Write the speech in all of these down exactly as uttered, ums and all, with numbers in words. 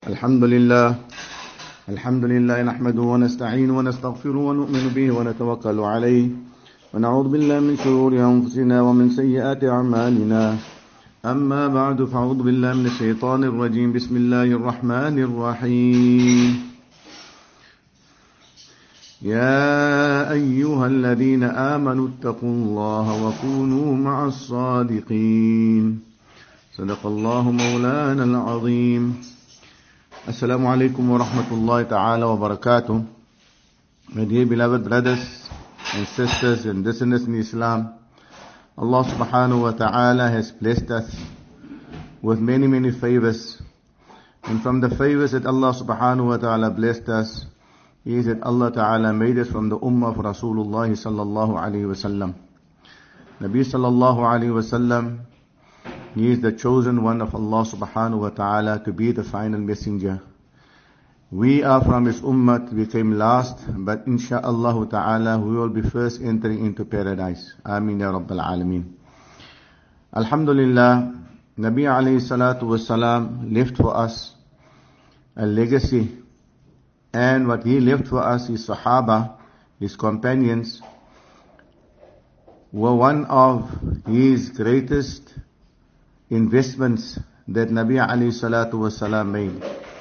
الحمد لله الحمد لله نحمده ونستعينه ونستغفره ونؤمن به ونتوكل عليه ونعوذ بالله من شرور أنفسنا ومن سيئات أعمالنا. أما بعد فأعوذ بالله من الشيطان الرجيم. بسم الله الرحمن الرحيم. يا أيها الذين آمنوا اتقوا الله وكونوا مع الصادقين. صدق الله مولانا العظيم. Assalamu alaikum wa rahmatullahi ta'ala wa barakatuh. My dear beloved brothers and sisters and listeners in Islam, Allah subhanahu wa ta'ala has blessed us with many many favors, and from the favors that Allah subhanahu wa ta'ala blessed us is that Allah ta'ala made us from the ummah of Rasulullah sallallahu alayhi wa sallam. Nabi sallallahu alayhi wa sallam, he is the chosen one of Allah subhanahu wa ta'ala to be the final messenger. We are from his ummah, we came last, but insha'Allah ta'ala we will be first entering into paradise. Ameen ya Rabbil Alameen. Alhamdulillah, Nabi alayhi salatu wasalam left for us a legacy, and what he left for us, his sahaba, his companions, were one of his greatest investments that Nabi alayhi salatu wasalam made.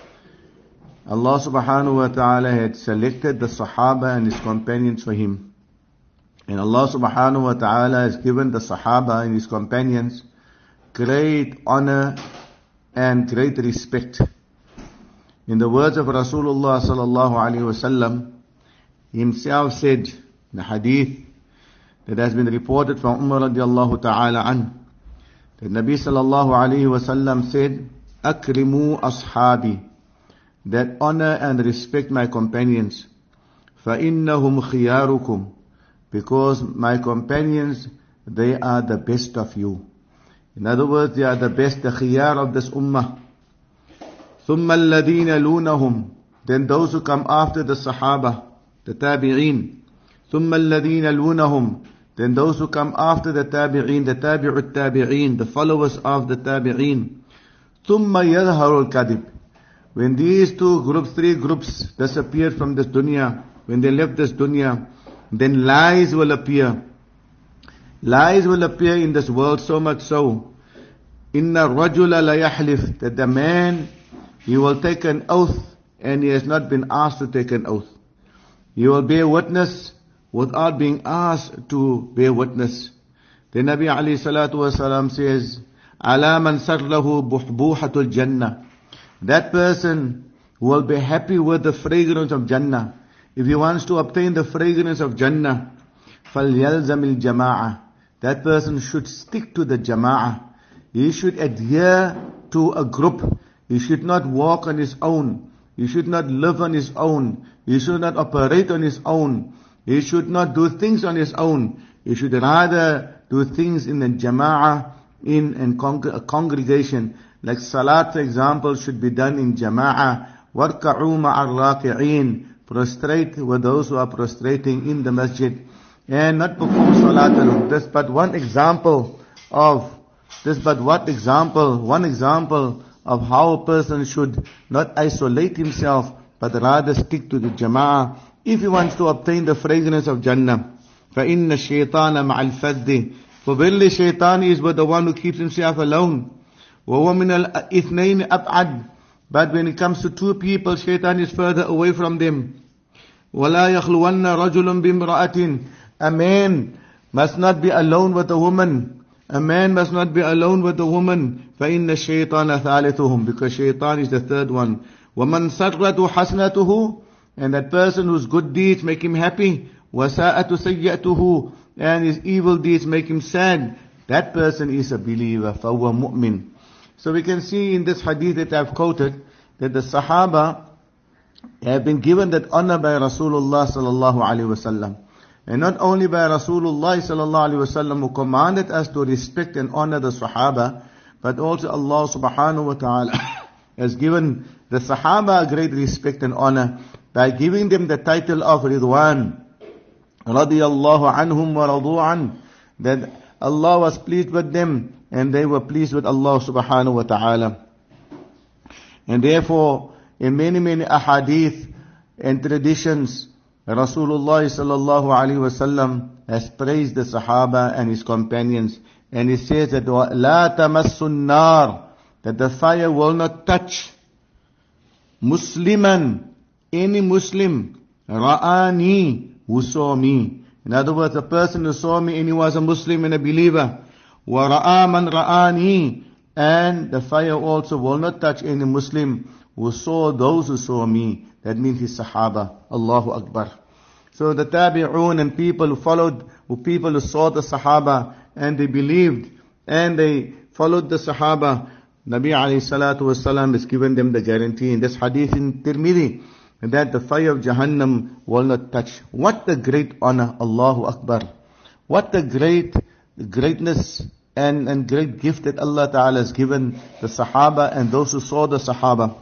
Allah subhanahu wa ta'ala had selected the Sahaba and his companions for him. And Allah subhanahu wa ta'ala has given the Sahaba and his companions great honor and great respect. In the words of Rasulullah sallallahu alayhi wa sallam, himself said, the hadith that has been reported from Umar radiallahu ta'ala an, that Nabi sallallahu alayhi wa sallam said, Akrimu ashabi, that honor and respect my companions. فَإِنَّهُمْ خِيَارُكُمْ, because my companions, they are the best of you. In other words, they are the best, the khiyar of this ummah. ثُمَّ الَّذِينَ لُونَهُمْ, then those who come after the sahaba, the tabi'een. ثُمَّ الَّذِينَ لُونَهُمْ, then those who come after the tabi'een, the tabi'ut tabi'een, the followers of the tabi'een. ثُمَّ يَظْهَرُ الْكَذِبِ, when these two groups, three groups disappeared from this dunya, when they left this dunya, then lies will appear. Lies will appear in this world, so much so. Inna rajula la yahlif, that the man, he will take an oath, and he has not been asked to take an oath. He will bear witness without being asked to bear witness. The Nabi alayhi salatu wasalam says, Ala man sarlahu buhbuhatul jannah, that person will be happy with the fragrance of Jannah. If he wants to obtain the fragrance of Jannah, فَلْيَلْزَمِ الْجَمَاعَةِ, that person should stick to the jama'ah. He should adhere to a group. He should not walk on his own. He should not live on his own. He should not operate on his own. He should not do things on his own. He should rather do things in the jama'ah, in a congregation. Like salat, for example, should be done in jama'ah. وَارْكَعُوا مَعَ الرَّاكِعِينَ, prostrate with those who are prostrating in the masjid. And not perform salat alone. This but one example of, this but what example, one example of how a person should not isolate himself, but rather stick to the jama'ah, if he wants to obtain the fragrance of Jannah. فَإِنَّ الشَّيْطَانَ مَعَ الْفَذِّ, for verily shaitan is with the one who keeps himself alone. وَهُوَ مِنَ الْإِثْنَيْنِ أَبْعَدْ, but when it comes to two people, shaitan is further away from them. وَلَا يَخْلُوَنَّ رَجُلٌ بِامْرَأَةٍ, a man must not be alone with a woman. A man must not be alone with a woman. فَإِنَّ الشَّيْطَانَ ثَالِثُهُمْ, because shaitan is the third one. وَمَنْ سَرَّتُ حَسْنَتُهُ, and that person whose good deeds make him happy. وَسَاءَتُ سَيَّأْتُهُ, and his evil deeds make him sad. That person is a believer. فَهُوَ مُؤْمِنٌ. So we can see in this hadith that I've quoted, that the Sahaba have been given that honor by Rasulullah sallallahu alaihi wasallam. And not only by Rasulullah sallallahu alaihi wasallam, who commanded us to respect and honor the Sahaba, but also Allah subhanahu wa ta'ala has given the Sahaba great respect and honor by giving them the title of Ridwan. Radiyallahu anhum wa radu an, that Allah was pleased with them and they were pleased with Allah subhanahu wa ta'ala. And therefore, in many, many ahadith and traditions, Rasulullah sallallahu alaihi wasallam has praised the Sahaba and his companions, and he says that la tamassun nar, that the fire will not touch Musliman, any Muslim, ra'ani, who saw me. In other words, a person who saw me and he was a Muslim and a believer. Wa ra'a man ra'ani, and the fire also will not touch any Muslim who saw those who saw me. That means his Sahaba. Allahu Akbar. So the Tabi'un and people who followed, who people who saw the Sahaba and they believed and they followed the Sahaba, Nabi alayhi salatu wasalam has given them the guarantee in this hadith in Tirmidhi that the fire of Jahannam will not touch. What a great honor, Allahu Akbar. What a great greatness and, and great gift that Allah Ta'ala has given the Sahaba and those who saw the Sahaba.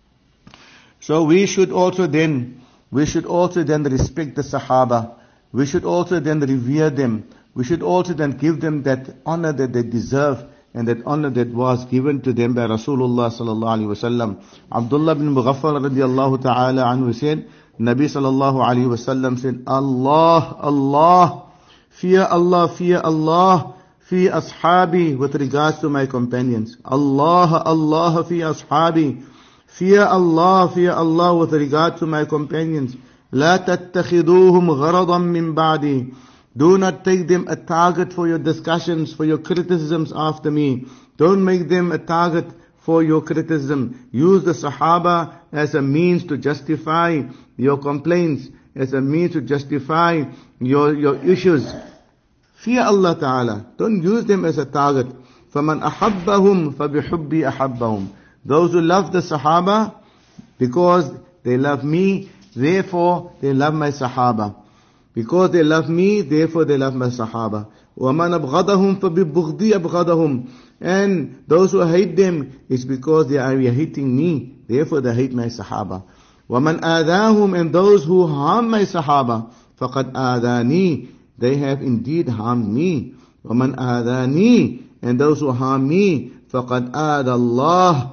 So we should also then, we should also then respect the Sahaba. We should also then revere them. We should also then give them that honor that they deserve and that honor that was given to them by Rasulullah sallallahu alaihi wasallam. Abdullah bin Mughaffal radiyallahu ta'ala anhu said, Nabi sallallahu alaihi wasallam said, Allah, Allah, fear Allah, fear Allah, fi ashabi, with regards to my companions. Allah, Allah, fi ashabi. Fear Allah, fear Allah with regard to my companions. La tattakhiduhum gharadan min ba'di. Do not take them a target for your discussions, for your criticisms after me. Don't make them a target for your criticism. Use the Sahaba as a means to justify your complaints, as a means to justify your, your issues. Fear Allah Ta'ala. Don't use them as a target. فَمَنْ أَحَبَّهُمْ فَبِحُبِّي أَحَبَّهُمْ. Those who love the Sahaba, because they love me, therefore they love my Sahaba. Because they love me, therefore they love my Sahaba. وَمَنْ أَبْغَضَهُمْ فَبِبُغْضِي أَبْغَضَهُمْ. And those who hate them, it's because they are hating me, therefore they hate my Sahaba. وَمَنْ آذَاهُمْ. And those who harm my Sahaba, فَقَدْ آذَانِي. They have indeed harmed me. وَمَنْ آذَانِي. And those who harm me, فَقَدْ آذَى اللَّهِ.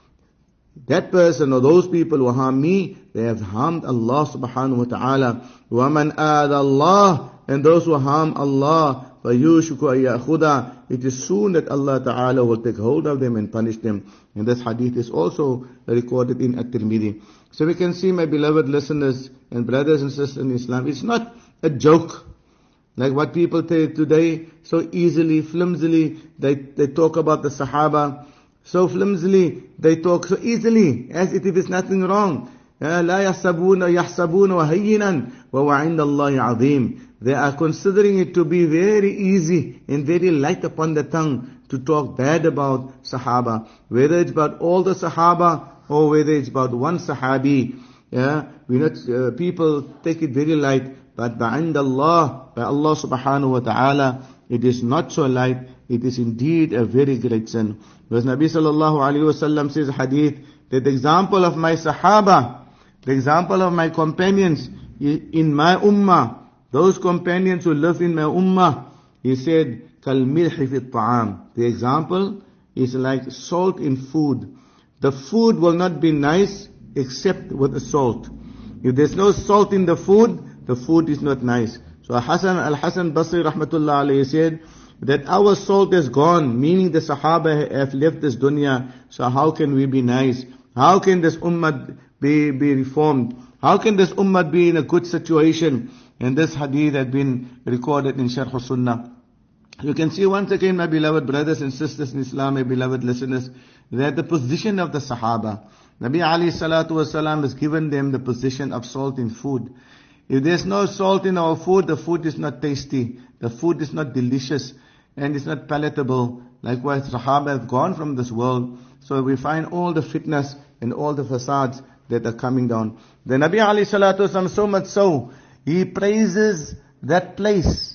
That person or those people who harm me, they have harmed Allah subhanahu wa ta'ala. وَمَنْ آذَى اللَّهِ. And those who harm Allah, فَيُوشِكُ أَن يَأْخُذَ. It is soon that Allah ta'ala will take hold of them and punish them. And this hadith is also recorded in At-Tirmidhi. So we can see, my beloved listeners and brothers and sisters in Islam, it's not a joke. Like what people say today, so easily, flimsily, they, they talk about the Sahaba. So flimsily, they talk so easily, as if it is nothing wrong. لا يحسبون يحسبون وهينا وهو عند الله عظيم. They are considering it to be very easy and very light upon the tongue to talk bad about Sahaba. Whether it's about all the Sahaba or whether it's about one Sahabi. Yeah, we not uh, people take it very light, but بعند Allah, by Allah subhanahu wa ta'ala, it is not so light. It is indeed a very great sin. Because Nabi sallallahu alayhi wa sallam says hadith, that the example of my Sahaba, the example of my companions in my ummah, those companions who live in my ummah, he said, كَالْمِلْحِ فِي الطَّعَامِ. The example is like salt in food. The food will not be nice except with the salt. If there's no salt in the food, the food is not nice. So Hasan al-Hasan Basri rahmatullah alayhi said, that our salt is gone, meaning the Sahaba have left this dunya, so how can we be nice? How can this ummah be, be reformed? How can this ummah be in a good situation? And this hadith had been recorded in Sharh Sunnah. You can see once again, my beloved brothers and sisters in Islam, my beloved listeners, that the position of the Sahaba, Nabi alayhi salatu wasalam has given them the position of salt in food. If there's no salt in our food, the food is not tasty, the food is not delicious, and it's not palatable. Likewise, Sahaba have gone from this world. So we find all the fitness and all the facades that are coming down. The Nabi alayhi salatu wasalam, so much so, he praises that place.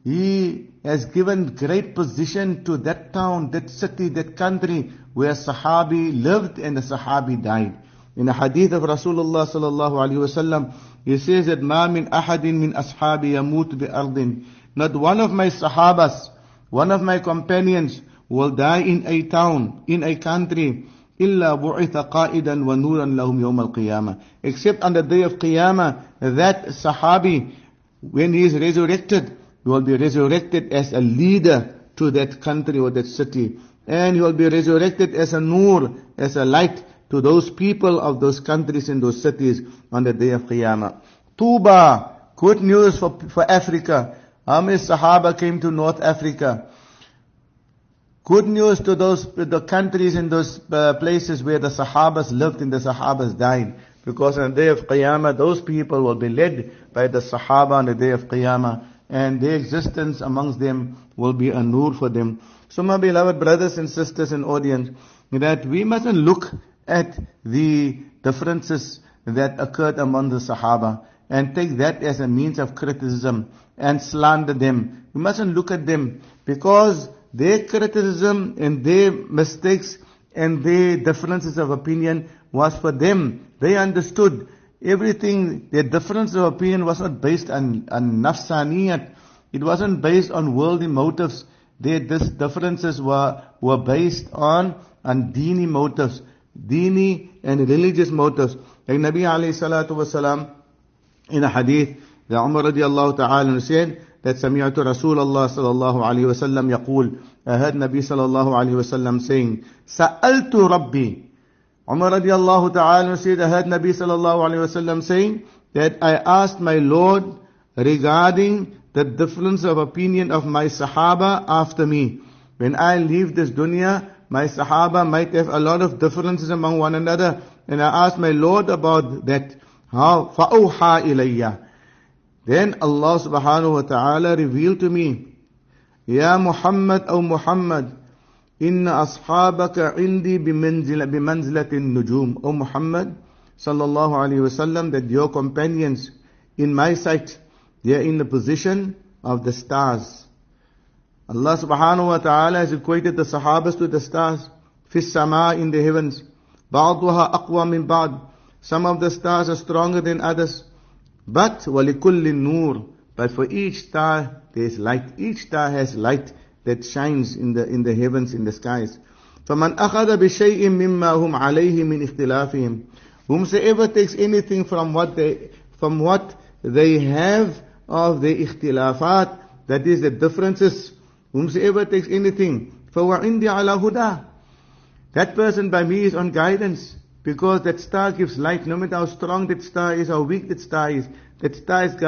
He has given great position to that town, that city, that country where Sahabi lived and the Sahabi died. In the hadith of Rasulullah sallallahu alaihi wasallam, he says that ma min ahadin min ashabi yamut bi ardin. Not one of my Sahabas, one of my companions will die in a town, in a country, إِلَّا بُعِثَ قَائِدًا وَنُورًا لَهُمْ يَوْمَ الْقِيَامَةِ. Except on the day of Qiyamah, that Sahabi, when he is resurrected, he will be resurrected as a leader to that country or that city. And he will be resurrected as a nur, as a light to those people of those countries and those cities on the day of Qiyamah. Tuba, good news for, for Africa. How many Sahaba came to North Africa? Good news to those the countries and those uh, places where the Sahabas lived and the Sahabas died. Because on the day of Qiyamah, those people will be led by the Sahaba on the day of Qiyamah. And their existence amongst them will be a nur for them. So my beloved brothers and sisters and audience, that we mustn't look at the differences that occurred among the Sahaba and take that as a means of criticism and slander them. We mustn't look at them because their criticism and their mistakes and their differences of opinion was for them. They understood everything. Their difference of opinion was not based on, on nafsaniyat. It wasn't based on worldly motives. Their dis- differences were, were based on, on dini motives, dini and religious motives. Like Nabi alayhi salatu wasalam, in a hadith, the Umar radiallahu ta'ala said, that سمعت رسول الله صلى الله عليه وسلم يقول, I heard Nabi صلى الله عليه وسلم saying, سألت ربي. Umar radiallahu ta'ala said, I heard Nabi صلى الله عليه وسلم saying, that I asked my Lord regarding the difference of opinion of my Sahaba after me. When I leave this dunya, my Sahaba might have a lot of differences among one another, and I asked my Lord about that. How? فَأَوْحَى إِلَيَّ. Then Allah subhanahu wa ta'ala revealed to me, Ya Muhammad, O Muhammad, Inna ashabaka indi bimanzilatin nujum. O Muhammad, sallallahu alayhi wa sallam, that your companions in my sight, they are in the position of the stars. Allah subhanahu wa ta'ala has equated the Sahabas to the stars. Fis sama, in the heavens. Ba'duha aqwa min ba'd. Some of the stars are stronger than others. But وَلِكُلِّ nur. But for each star there is light. Each star has light that shines in the in the heavens, in the skies. فَمَنْ أَخَذَ بِشَيْءٍ مِمَّا هُمْ عَلَيْهِ مِنْ اِخْتِلَافِهِمْ. Whomsoever takes anything from what they from what they have of the ikhtilafat, that is the differences. Whomsoever takes anything, فَهُوَ عِنْدِي عَلَى هُدَى. That person by me is on guidance. Because that star gives light, no matter how strong that star is, how weak that star is, that star is,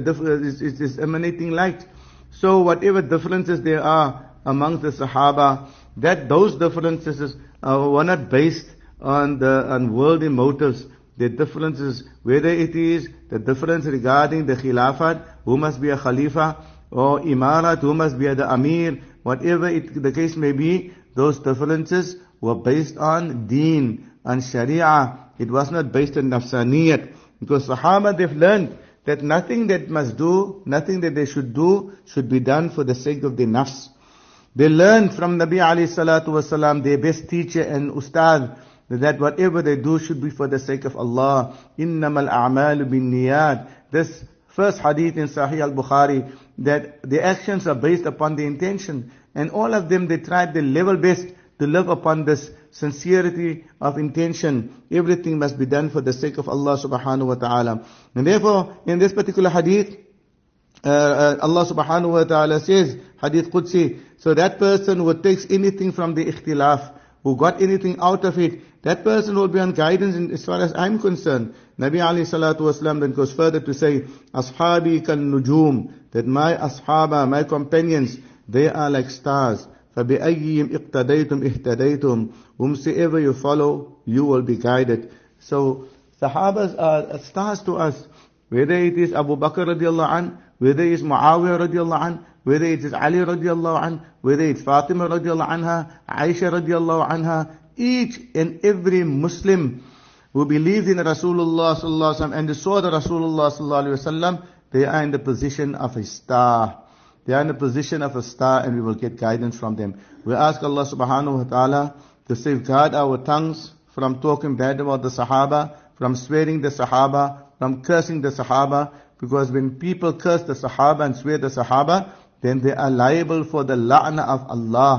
is, is, is emanating light. So whatever differences there are amongst the Sahaba, that those differences uh, were not based on the on worldly motives. The differences, whether it is the difference regarding the Khilafat, who must be a Khalifa, or Imarat, who must be the Amir, whatever it, the case may be, those differences were based on Deen, on Sharia. It was not based on nafsaniyat. Because Sahaba, they've learned that nothing that must do, nothing that they should do, should be done for the sake of their nafs. They learned from Nabi alayhi salatu wasalam, their best teacher and ustad, that whatever they do should be for the sake of Allah. إِنَّمَا الْأَعْمَالُ بِالنِّيَّاتِ. This first hadith in Sahih al-Bukhari, that the actions are based upon the intention. And all of them, they tried their level best to live upon this sincerity of intention. Everything must be done for the sake of Allah subhanahu wa ta'ala. And therefore, in this particular hadith, uh, uh, Allah subhanahu wa ta'ala says, hadith Qudsi, so that person who takes anything from the ikhtilaf, who got anything out of it, that person will be on guidance in, as far as I'm concerned. Nabi alayhi salatu wasalam then goes further to say, Ashabi kal nujum, that my ashaba, my companions, they are like stars. فَبِأَيِّهِمْ اِقْتَدَيْتُمْ اِهْتَدَيْتُمْ. Whomsoever you follow, you will be guided. So, Sahabas are stars to us. Whether it is Abu Bakr radiallahu anh, whether it is Muawiyah radiallahu anh, whether it is Ali radiallahu anh, whether it's Fatima radiallahu anha, Aisha radiallahu anha, each and every Muslim who believed in Rasulullah sallallahu alaihi wasallam and saw the Rasulullah sallallahu alaihi wasallam, they are in the position of a star. They are in the position of a star, and we will get guidance from them. We ask Allah subhanahu wa ta'ala to safeguard our tongues from talking bad about the Sahaba, from swearing the Sahaba, from cursing the Sahaba, because when people curse the Sahaba and swear the Sahaba, then they are liable for the la'na of Allah.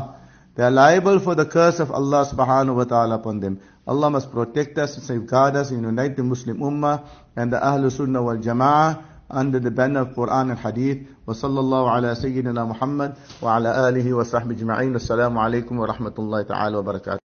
They are liable for the curse of Allah subhanahu wa ta'ala upon them. Allah must protect us, safeguard us, and unite the Muslim Ummah and the Ahlul Sunnah wal Jama'ah under the banner of Quran and Hadith. Wa sallallahu ala Sayyidina Muhammad wa ala alihi wa sahbihi ajma'in. Assalamu alaikum wa rahmatullahi ta'ala wa barakatuh.